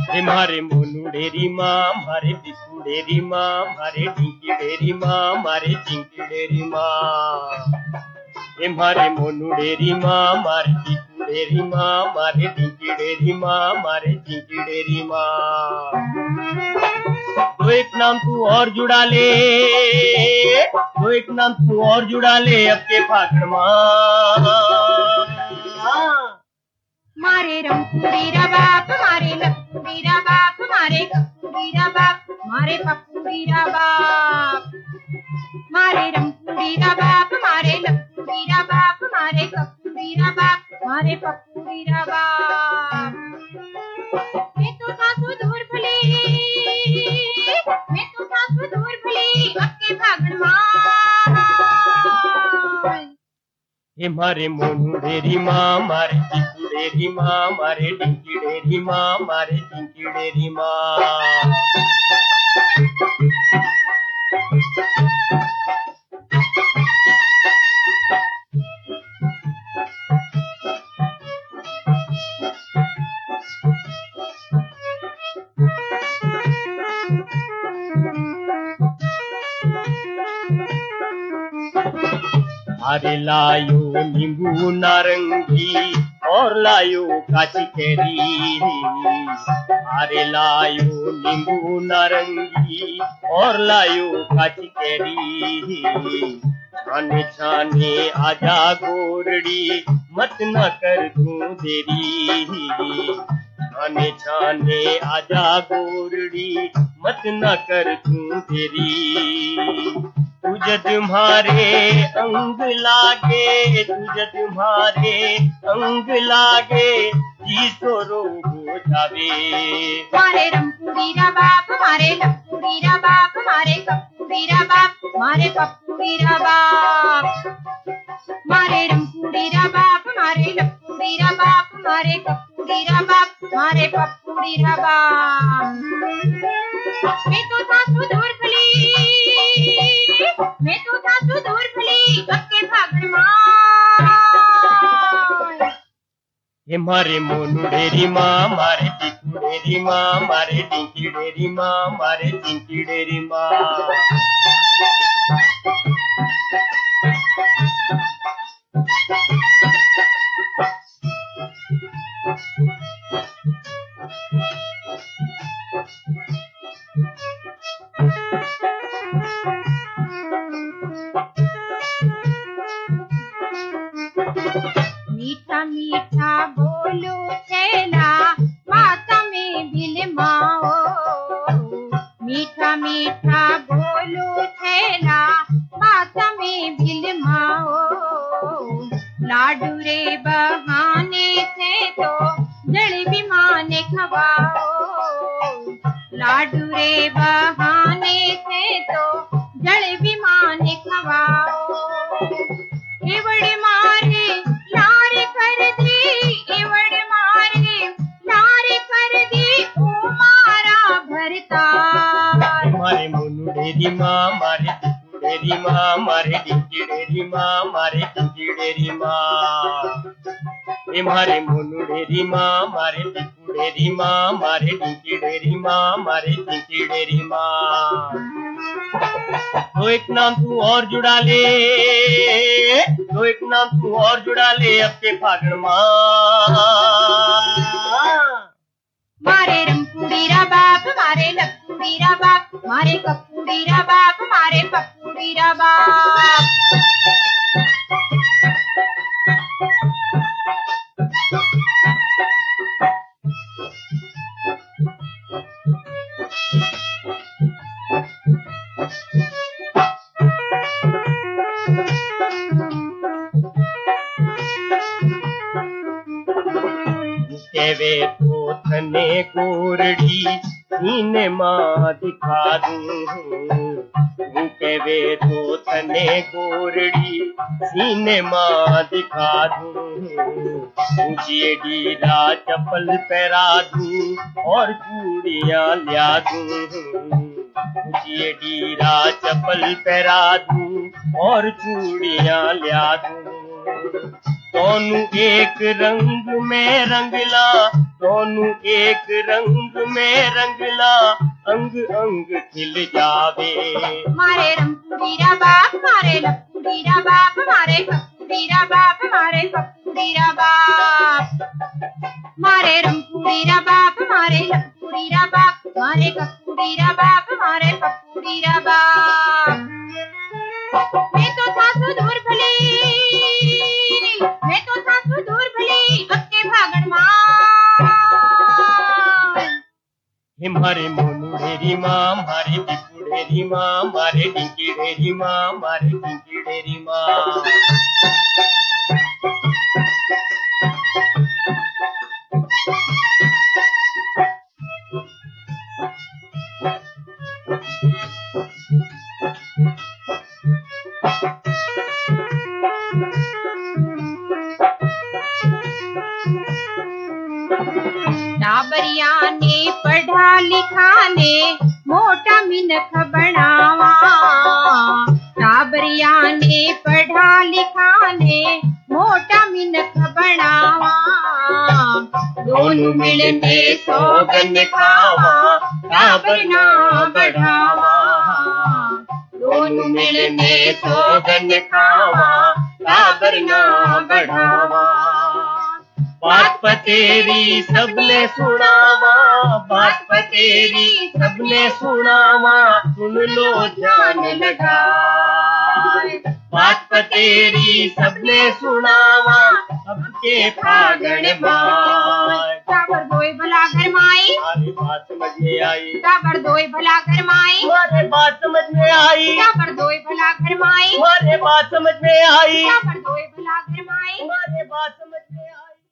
हे मारे मोनू डेरी माँ मारे बिस्कू डेरी माँ मारे ढिंकी डेरी माँ मारे चिंकी डेरी माँ। हे मारे मोनू डेरी माँ मारे बिस्कू डेरी माँ मारे ढिंकी डेरी माँ मारे चिंकी डेरी माँ। तो एक नाम तू और जुड़ा ले, तो एक नाम तू और जुड़ा ले अब के फागण माँ। मारे रमपुरीरा बाप मारे लखपुरीरा बाप मारे कपूरीरा बाप मारे पपूरीरा बाप। मारे रमपुरीरा बाप मारे लखपुरीरा बाप मारे कपूरीरा बाप मारे पपूरीरा बाप। मैं तो सासू दूर भली, मैं तो सासू दूर भली अब के फागण माँ। हे मारे मोनू डेरी माँ मारे चिंकी डेरी माँ मारे ढिंकी डेरी माँ मारे चिंकी डेरी माँ। अरे लायो नींबू नारंगी और लायो काची कैरी। अरे लायो नींबू नारंगी और लायो काची कैरी। छाने छाने आजा गोरड़ी मत न कर तू देरी। छाने छाने आजा गोरड़ी मत न कर तू देरी। तुझ तुम्हारे अंग लागे, तुझ तुम्हारे अंग लागे जी सोरो हो जावे। मारे रमपुरीरा बाप मारे लखपुरीरा बाप मारे कपूरीरा बाप मारे पपूरीरा बाप। मारे रमपुरीरा बाप मारे लखपुरीरा बाप मारे कपूरीरा बाप मारे पपूरीरा बाप। मैं तो सासू दूर भली, मैं तो सासू दूर भली अब के फागण माँ। हे मारे मोनू डेरी माँ मारे बिस्कू डेरी माँ मारे ढिंकी डेरी माँ मारे चिंकी डेरी माँ। मीठा मीठा बोलो छेला बात में बिल माओ। मीठा मीठा बोलो छेला बात में बिल माओ। लाडू रे बहाने से तो जड़ भी माने खवाओ। लाडू रे बहाने से तो जड़ भी माने खवाओ। एवड़ मारे लार कर दी, एवड़ मारे लार कर दी ओ मारा भरता। मारे मोनू डेरी माँ मारे बिस्कू डेरी माँ मारे ढिंकी डेरी माँ मारे चिंकी डेरी माँ। हे मारे मोनू डेरी माँ मारे बिस्कू डेरी माँ मारे ढिंकी डेरी माँ मारे चिंकी डेरी माँ। तो एक नाम तू और जुड़ा ले, तो एक नाम तू और जुड़ा ले अब के फागण माँ। मारे रमपुरीरा बाप मारे लखपुरीरा बाप मारे कपूरीरा बाप मारे पपूरीरा बाप। केवे तो थने कोरड़ी सीने माँ दिखा दूँ। केवे तो थने कोरड़ी सीने माँ दिखा दूँ। ऊँची डीला चप्पल पहरा दूँ और चूड़ियाँ लिया दूँ। ऊँची डीला चप्पल पहरा दूँ और चूड़ियाँ लिया दूँ। दोनों एक रंग में रंगला, दोनों एक रंग में रंगला, अंग अंग खिल जावे। मारे रमकुड़ीरा बाप मारे लखुड़ीरा बाप मारे कपूड़ीरा बाप मारे कपूड़ीरा बाप। मारे रमकुड़ीरा बाप मारे लखुड़ीरा बाप मारे कपूड़ीरा बाप मारे कपूड़ीरा बाप। मैं तो था सुदूर भली, मैं तो था सुदूर भली अक्के भागण मार। हे मारे मोनुड़ेरी माँ मारे टिकुड़ेरी माँ मारे टिंकीड़ेरी माँ मारे टिंकीड़ेरी माँ। टाबरिया ने पढ़ा लिखा ने मोटा मिनख बनावा। टाबरिया ने पढ़ा लिखा ने मोटा मिनख बनावा। दोनों मिलने सौगन खावा टाबर ना बढ़ावा। दोनों मिलने सौगन खावा टाबर ना बढ़ावा। बात पतेरी सबने सुनावा, बात पतेरी सबने सुनावा, सुन लो जान लगाए। बात पतेरी सबने सुनावा, अब के फागण माय। टाबर दोय भला घर माई, हमारी बात समझ में आई। टाबर दोय भला घर माई, हमारे बात समझ में आई। टाबर दोय भला घर माई, हमारे बात समझ में आई। टाबर दोय भला घर माई। हमारे बात